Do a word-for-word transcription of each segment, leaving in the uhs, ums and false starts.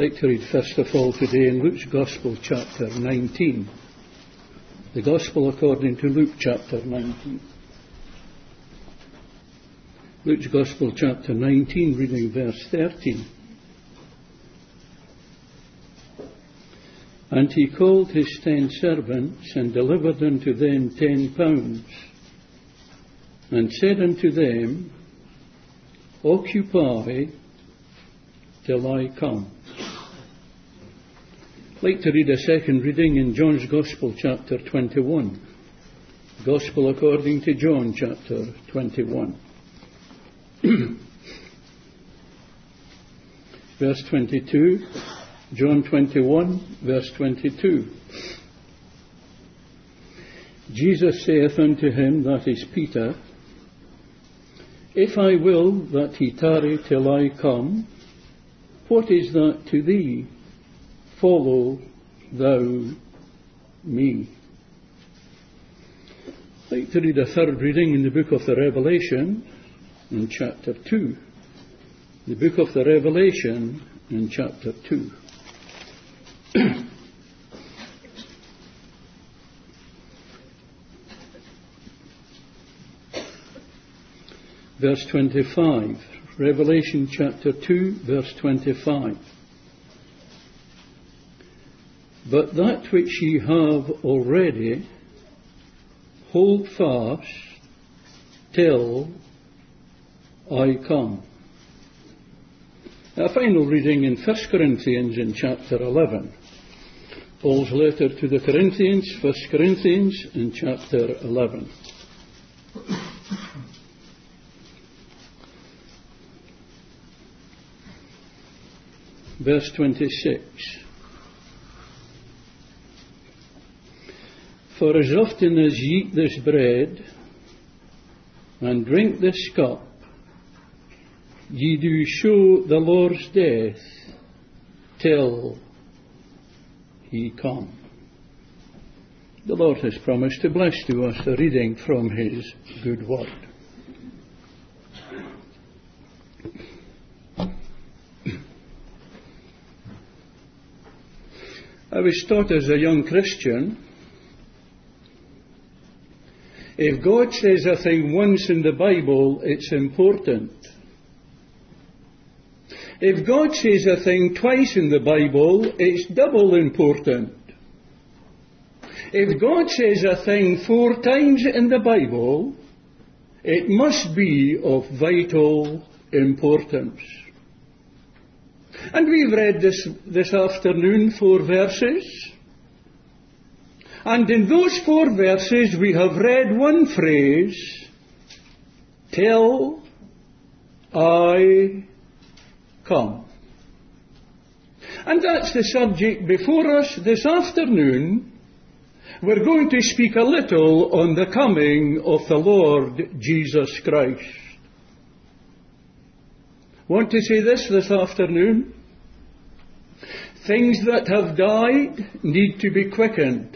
I'd like to read first of all today in Luke's Gospel, chapter nineteen. The Gospel according to Luke, chapter nineteen. Luke's Gospel, chapter nineteen, reading verse thirteen. And he called his ten servants, and delivered unto them ten pounds, and said unto them, Occupy till I come. I'd like to read a second reading in John's Gospel, chapter twenty-one. Gospel according to John, chapter twenty-one. Verse twenty-two, John twenty-one, verse twenty-two. Jesus saith unto him, that is Peter, If I will that he tarry till I come, what is that to thee? Follow thou me. I'd like to read a third reading in the book of the Revelation, in chapter two. The book of the Revelation, in chapter two. Verse twenty-five. Revelation chapter two, verse twenty-five. But that which ye have already, hold fast till I come. A final reading in First Corinthians in chapter eleven. Paul's letter to the Corinthians, First Corinthians in chapter eleven. Verse twenty-six. For as often as ye eat this bread and drink this cup, ye do show the Lord's death till he come. The Lord has promised to bless to us a reading from his good word. I was taught as a young Christian, if God says a thing once in the Bible, it's important. If God says a thing twice in the Bible, it's double important. If God says a thing four times in the Bible, it must be of vital importance. And we've read this, this afternoon four verses. And in those four verses we have read one phrase, till I come. And that's the subject before us this afternoon. We're going to speak a little on the coming of the Lord Jesus Christ. Want to say this this afternoon? Things that have died need to be quickened.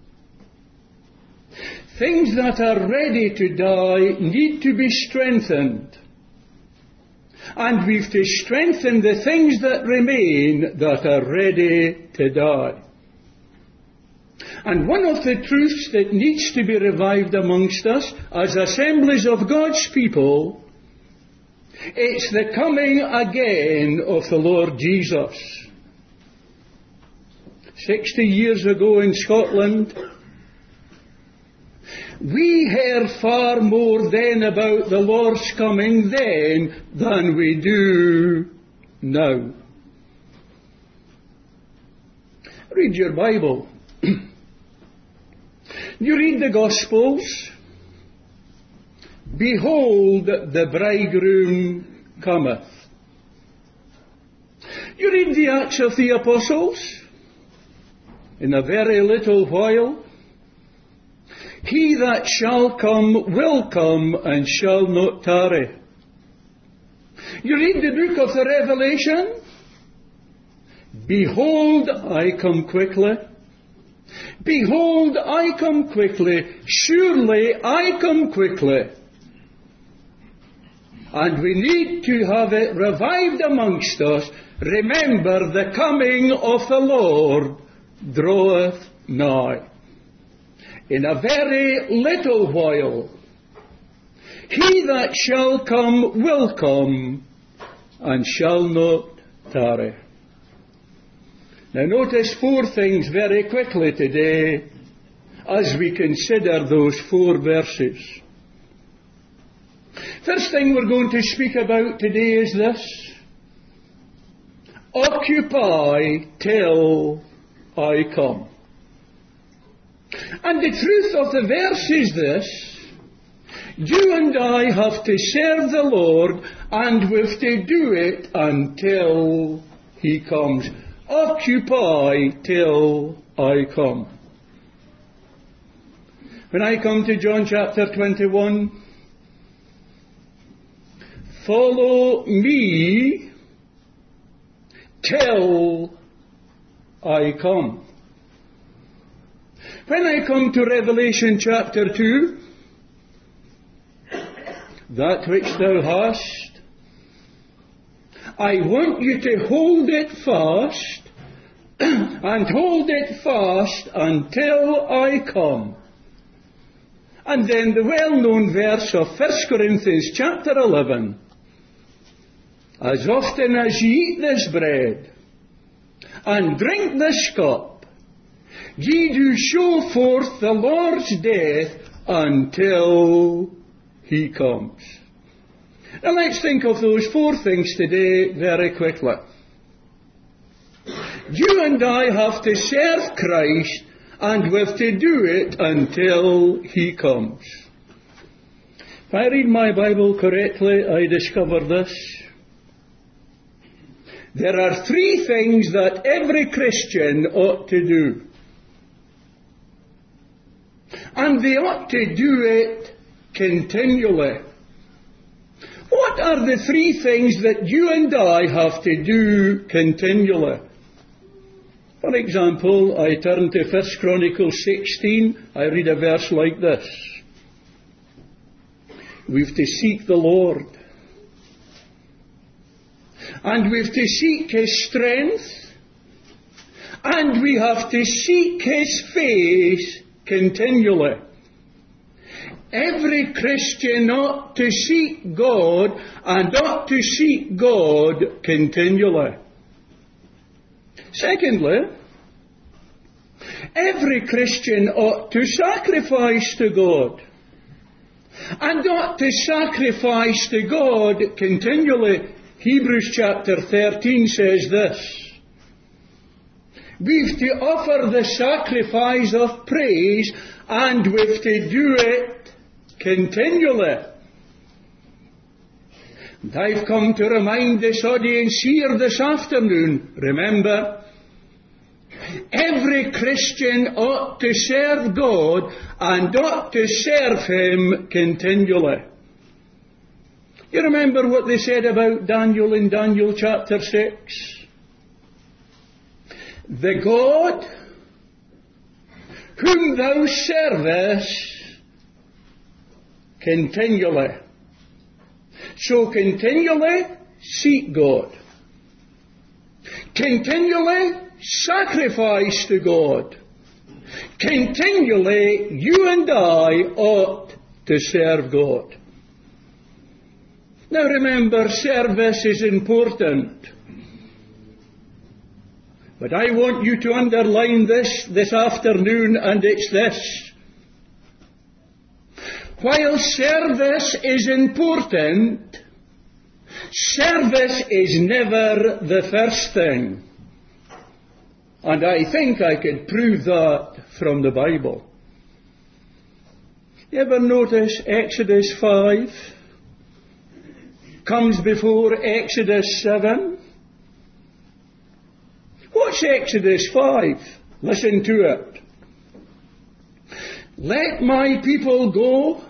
Things that are ready to die need to be strengthened. And we've to strengthen the things that remain that are ready to die. And one of the truths that needs to be revived amongst us as assemblies of God's people, it's the coming again of the Lord Jesus. Sixty years ago in Scotland, we heard far more then about the Lord's coming then than we do now. Read your Bible. You read the Gospels. Behold, the bridegroom cometh. You read the Acts of the Apostles. In a very little while, he that shall come will come and shall not tarry. You read the book of the Revelation. Behold, I come quickly. Behold, I come quickly. Surely I come quickly. And we need to have it revived amongst us. Remember, the coming of the Lord draweth nigh. In a very little while, he that shall come will come, and shall not tarry. Now notice four things very quickly today as we consider those four verses. First thing we're going to speak about today is this: occupy till I come. And the truth of the verse is this: you and I have to serve the Lord, and we have to do it until He comes. Occupy till I come. When I come to John chapter twenty-one, follow me till I come. When I come to Revelation chapter two, that which thou hast, I want you to hold it fast, and hold it fast until I come. And then the well-known verse of First Corinthians chapter eleven, as often as ye eat this bread, and drink this cup, ye do show forth the Lord's death until He comes. Now let's think of those four things today very quickly. You and I have to serve Christ, and we have to do it until He comes. If I read my Bible correctly, I discover this: there are three things that every Christian ought to do. And they ought to do it continually. What are the three things that you and I have to do continually? For example, I turn to First Chronicles sixteen, I read a verse like this: we've to seek the Lord, and we've to seek His strength, and we have to seek His face continually. Every Christian ought to seek God, and ought to seek God continually. Secondly, every Christian ought to sacrifice to God, and ought to sacrifice to God continually. Hebrews chapter thirteen says this: we've to offer the sacrifice of praise, and we've to do it continually. And I've come to remind this audience here this afternoon, remember, every Christian ought to serve God, and ought to serve Him continually. You remember what they said about Daniel in Daniel chapter six? The God whom thou servest continually. So continually seek God. Continually sacrifice to God. Continually you and I ought to serve God. Now remember, service is important. But I want you to underline this this afternoon, and it's this: while service is important, service is never the first thing. And I think I could prove that from the Bible. You ever notice Exodus five comes before Exodus seven? What's Exodus five? Listen to it. Let my people go,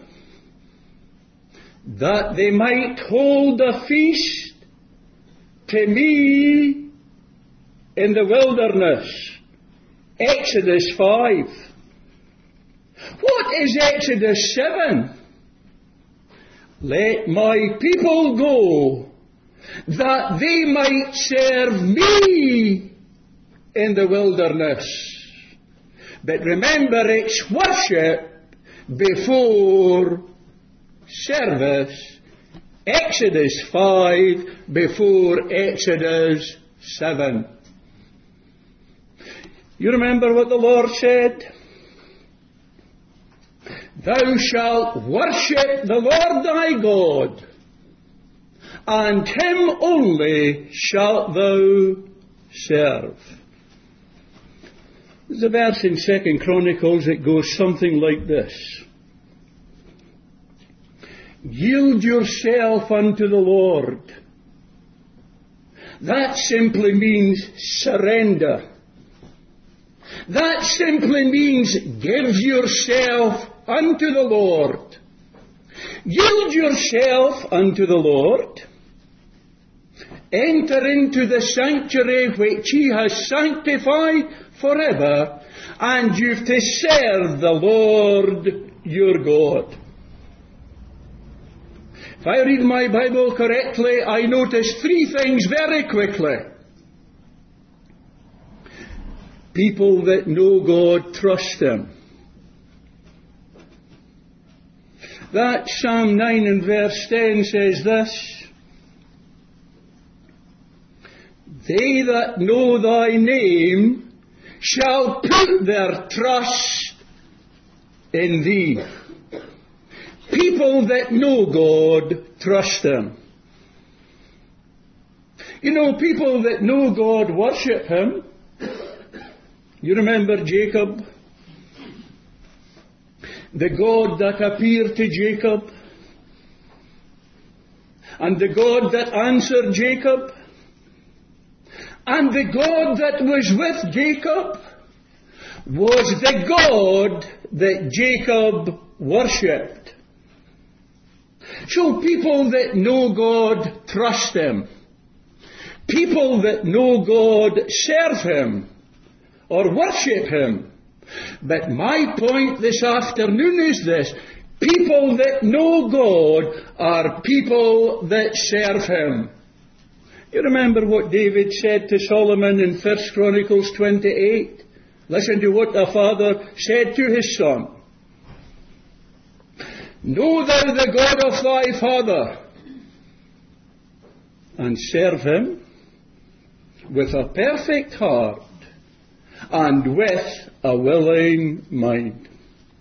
that they might hold a feast to me in the wilderness. Exodus five. What is Exodus seven? let my people go, that they might serve me in the wilderness. But remember, it's worship before service. Exodus five before Exodus seven. You remember what the Lord said? Thou shalt worship the Lord thy God, and him only shalt thou serve. There's a verse in Second Chronicles that goes something like this. Yield yourself unto the Lord. That simply means surrender. That simply means give yourself unto the Lord. Yield yourself unto the Lord. Enter into the sanctuary which he has sanctified forever, and you've to serve the Lord your God. If I read my Bible correctly, I notice three things very quickly. People that know God trust Him. That Psalm nine and verse ten says this: They that know thy name shall put their trust in thee. People that know God trust Him. You know, people that know God worship Him. You remember Jacob? The God that appeared to Jacob, and the God that answered Jacob, and the God that was with Jacob was the God that Jacob worshipped. So people that know God trust Him. People that know God serve Him or worship Him. But my point this afternoon is this: people that know God are people that serve Him. You remember what David said to Solomon in First Chronicles twenty-eight? Listen to what a father said to his son. Know thou the God of thy father, and serve Him with a perfect heart and with a willing mind.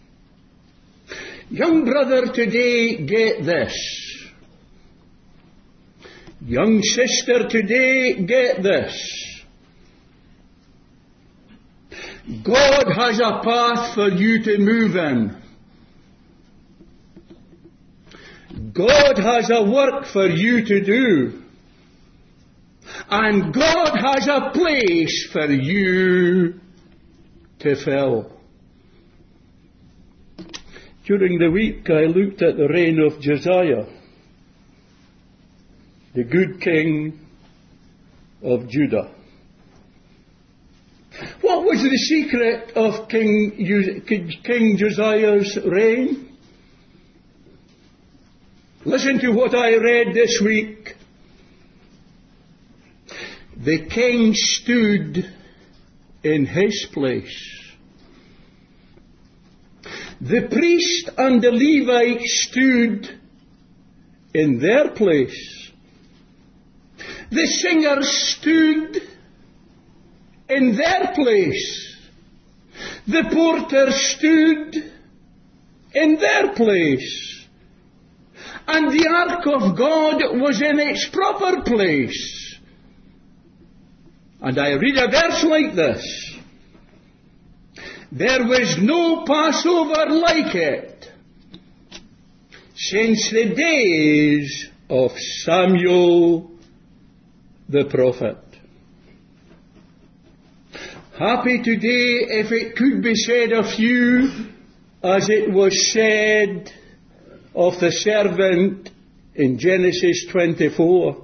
Young brother, today get this. Young sister, today get this. God has a path for you to move in. God has a work for you to do. And God has a place for you to fill. During the week I looked at the reign of Josiah, the good king of Judah. What was the secret of King, King Josiah's reign? Listen to what I read this week. The king stood in his place. The priest and the Levite stood in their place. The singers stood in their place. The porter stood in their place. And the ark of God was in its proper place. And I read a verse like this: There was no Passover like it since the days of Samuel the prophet. Happy today if it could be said of you, as it was said of the servant in Genesis twenty-four.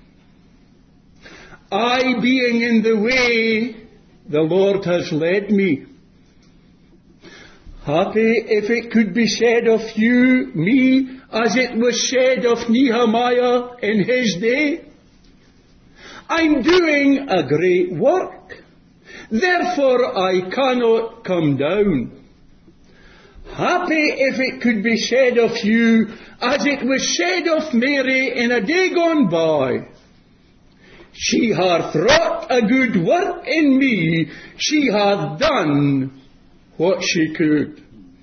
I, being in the way, the Lord has led me. Happy if it could be said of you, me, as it was said of Nehemiah in his day, I'm doing a great work, therefore I cannot come down. Happy if it could be said of you, as it was said of Mary in a day gone by, she hath wrought a good work in me, she hath done what she could.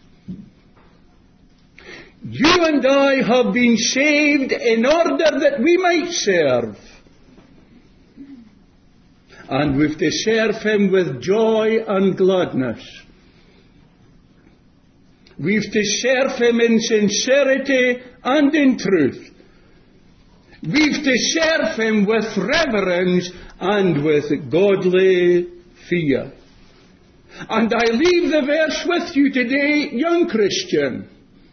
You and I have been saved in order that we might serve. And we've to serve Him with joy and gladness. We've to serve Him in sincerity and in truth. We've to serve Him with reverence and with godly fear. And I leave the verse with you today, young Christian.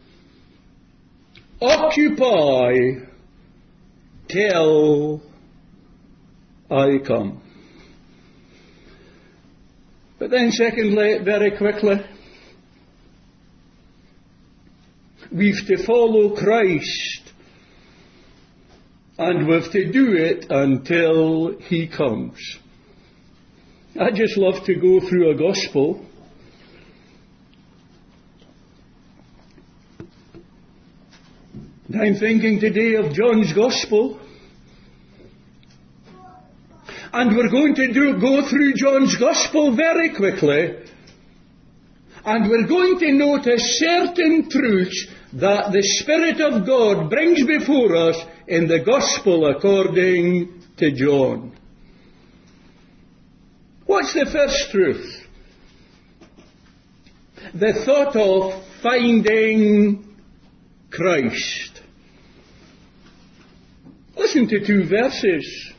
Occupy till I come. But then secondly, very quickly, we've to follow Christ, and we've to do it until He comes. I just love to go through a gospel. And I'm thinking today of John's Gospel. And we're going to do, go through John's Gospel very quickly. And we're going to notice certain truths that the Spirit of God brings before us in the Gospel according to John. What's the first truth? The thought of finding Christ. Listen to two verses.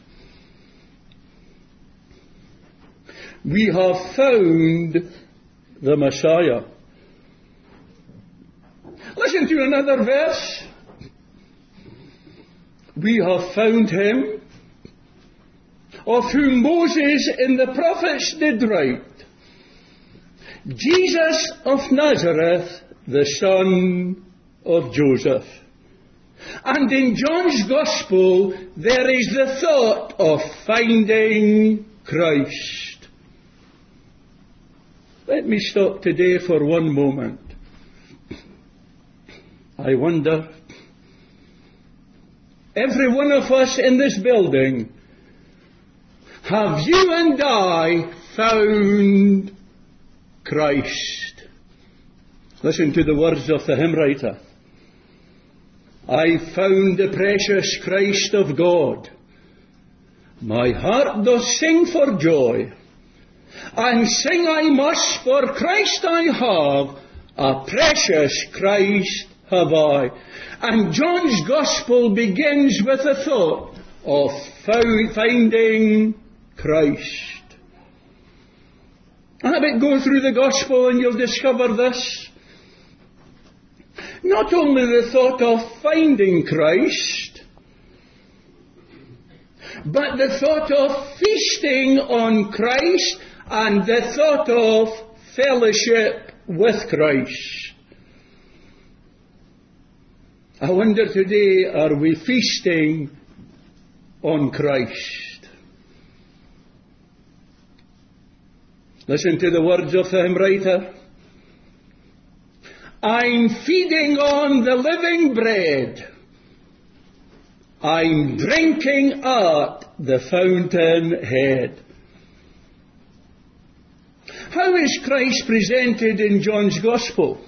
We have found the Messiah. Listen to another verse. We have found Him, of whom Moses and the prophets did write, Jesus of Nazareth, the son of Joseph. And in John's Gospel, there is the thought of finding Christ. Let me stop today for one moment. I wonder, every one of us in this building, have you and I found Christ? Listen to the words of the hymn writer. I found the precious Christ of God. My heart doth sing for joy, and sing I must, for Christ I have, a precious Christ have I. And John's Gospel begins with a thought of finding Christ. Have it go through the Gospel and you'll discover this. Not only the thought of finding Christ, but the thought of feasting on Christ and the thought of fellowship with Christ. I wonder today, are we feasting on Christ? Listen to the words of the hymn writer. I'm feeding on the living bread. I'm drinking at the fountain head. How is Christ presented in John's Gospel?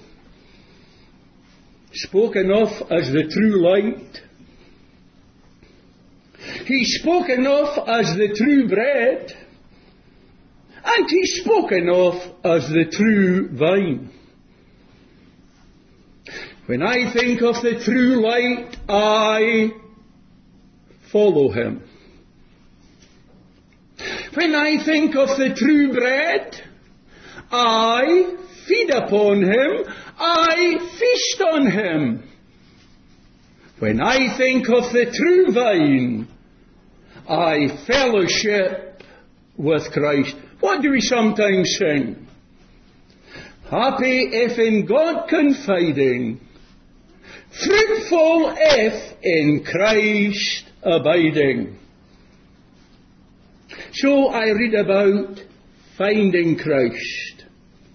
Spoken of as the true light. He's spoken of as the true bread. And he's spoken of as the true vine. When I think of the true light, I follow Him. When I think of the true bread, I feed upon Him, I feast on Him. When I think of the true vine, I fellowship with Christ. What do we sometimes sing? happy if in God confiding, fruitful if in Christ abiding. So I read about finding Christ.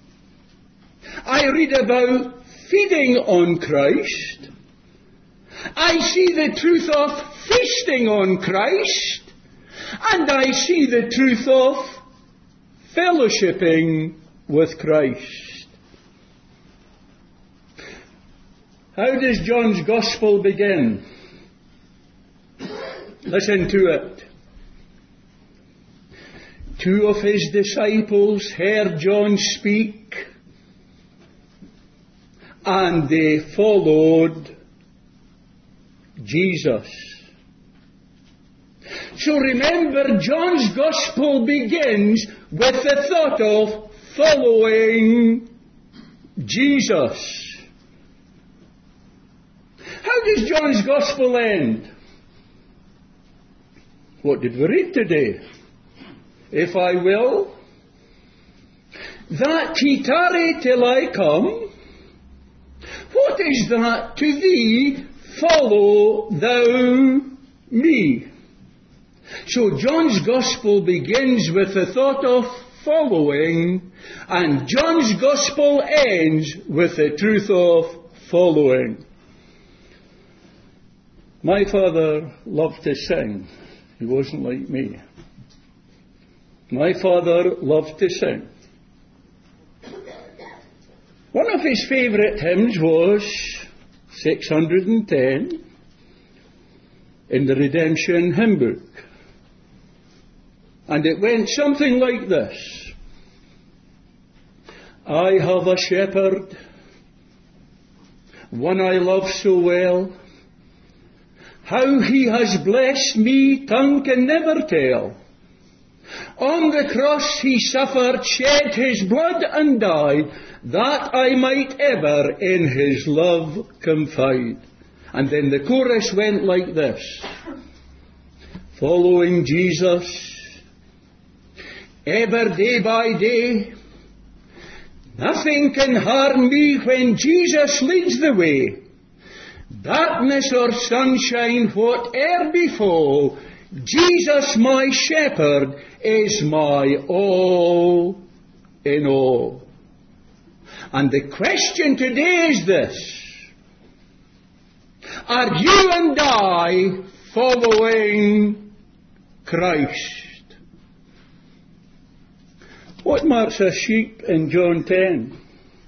I read about feeding on Christ. I see the truth of feasting on Christ. And I see the truth of fellowshipping with Christ. How does John's Gospel begin? Listen to it. Two of his disciples heard John speak, and they followed Jesus. So remember, John's Gospel begins with the thought of following Jesus. How does John's Gospel end? What did we read today? If I will, that he tarry till I come. What is that to thee? Follow thou me. So John's Gospel begins with the thought of following, and John's Gospel ends with the truth of following. My father loved to sing. He wasn't like me. My father loved to sing. One of his favourite hymns was six hundred ten in the Redemption Hymn Book. And it went something like this. I have a shepherd, one I love so well. How he has blessed me, tongue can never tell. On the cross he suffered, shed his blood and died, that I might ever in his love confide. And then the chorus went like this. Following Jesus, ever day by day, nothing can harm me when Jesus leads the way. Darkness or sunshine, whate'er befall, Jesus my shepherd is my all in all. And the question today is this. Are you and I following Christ? What marks a sheep in John ten?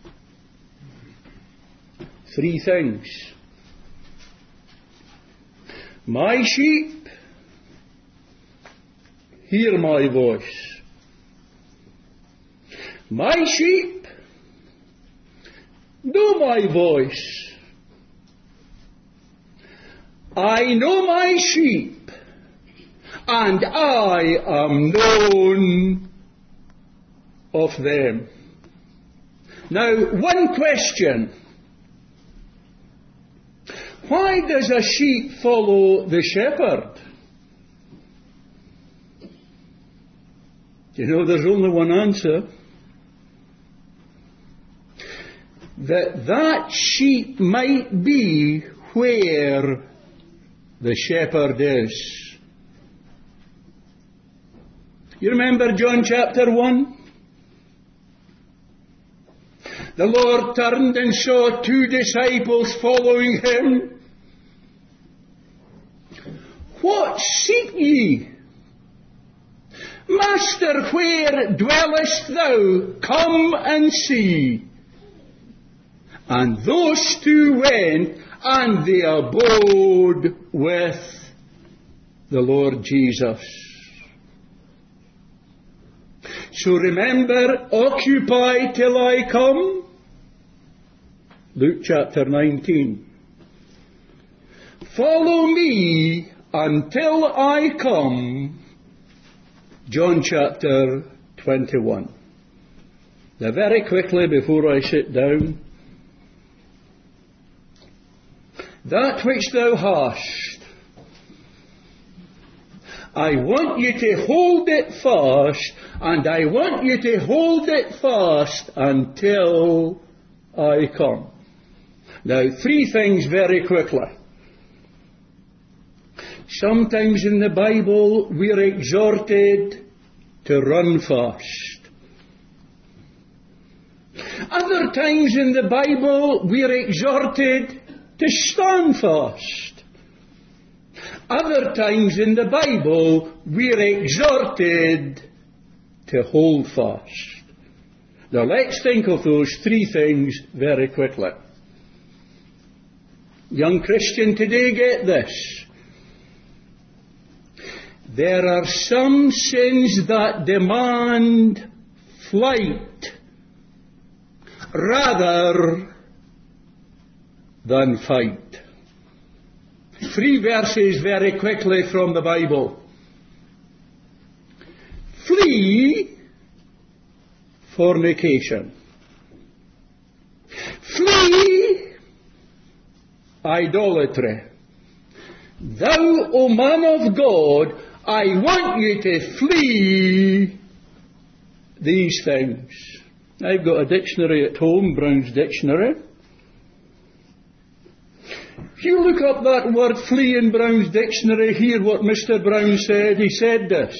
Three things. My sheep hear my voice. My sheep know my voice. I know my sheep, and I am known of them. Now, one question. Why does a sheep follow the shepherd? You know, there's only one answer. That that sheep might be where the shepherd is. You remember John chapter one? The Lord turned and saw two disciples following him. What seek ye? Master, where dwellest thou? Come and see. And those two went, and they abode with the Lord Jesus. So remember, occupy till I come. Luke chapter nineteen. Follow me until I come. John chapter twenty-one. Now very quickly before I sit down. That which thou hast, I want you to hold it fast, and I want you to hold it fast until I come. Now, three things very quickly. Sometimes in the Bible we are exhorted to run fast. Other times in the Bible we are exhorted to stand fast. Other times in the Bible we are exhorted to hold fast. Now let's think of those three things very quickly. Young Christian, today get this. There are some sins that demand flight rather than fight. Three verses very quickly from the Bible. Flee fornication. Flee idolatry. Thou, O man of God, I want you to flee these things. I've got a dictionary at home, Brown's Dictionary. If you look up that word flee in Brown's Dictionary, hear what Mister Brown said. He said this.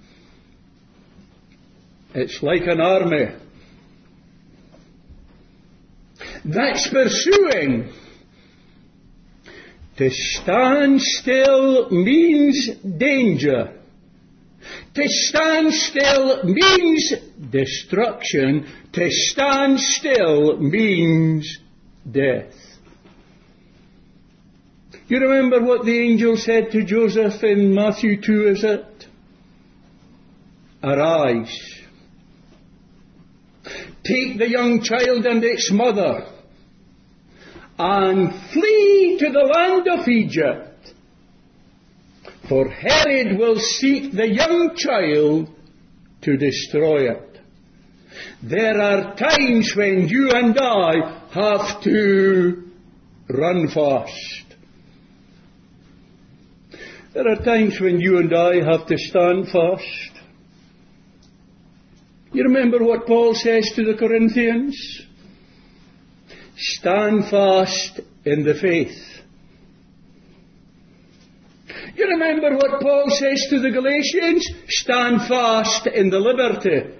It's like an army that's pursuing. To stand still means danger. To stand still means destruction. To stand still means death. You remember what the angel said to Joseph in Matthew two, is it? Arise. Take the young child and its mother and flee to the land of Egypt, for Herod will seek the young child to destroy it. There are times when you and I have to run fast. There are times when you and I have to stand fast. You remember what Paul says to the Corinthians? Stand fast in the faith. You remember what Paul says to the Galatians? Stand fast in the liberty.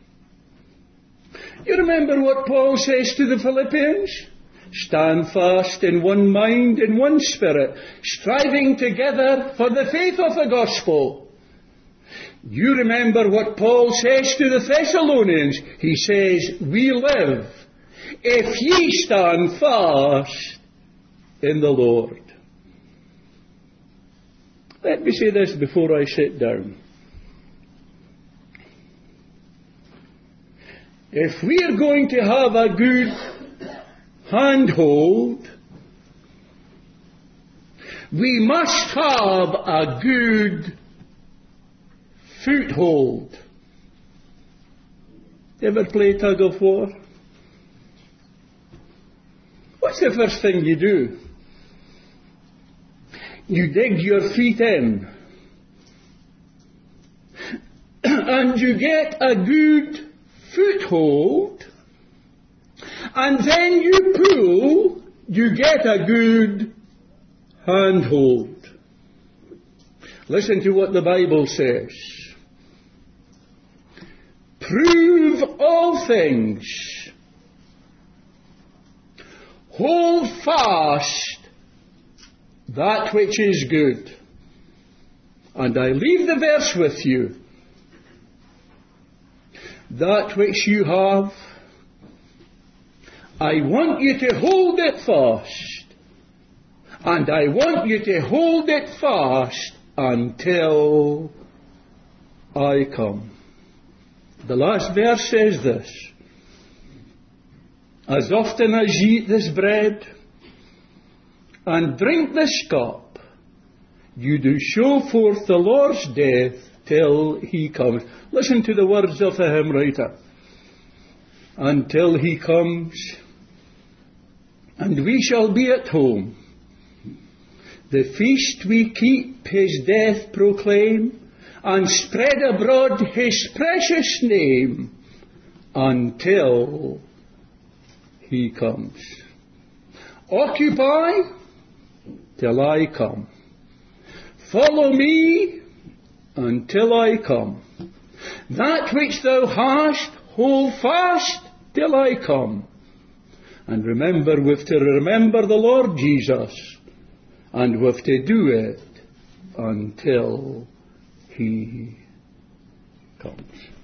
You remember what Paul says to the Philippians? Stand fast in one mind, in one spirit, striving together for the faith of the gospel. You remember what Paul says to the Thessalonians? He says, we live if ye stand fast in the Lord. Let me say this before I sit down. If we are going to have a good handhold, we must have a good foothold. Ever play tug of war? What's the first thing you do? You dig your feet in. And you get a good foothold. And then you pull, you get a good handhold. Listen to what the Bible says. Prove all things. Hold fast that which is good. And I leave the verse with you. That which you have, I want you to hold it fast. And I want you to hold it fast until I come. The last verse says this. As often as ye eat this bread and drink this cup, you do show forth the Lord's death till he comes. Listen to the words of the hymn writer. Until he comes, and we shall be at home. The feast we keep his death proclaim, and spread abroad his precious name, until he comes. Occupy till I come. Follow me until I come. That which thou hast, hold fast till I come. And remember, we've to remember the Lord Jesus, and we've to do it until he comes.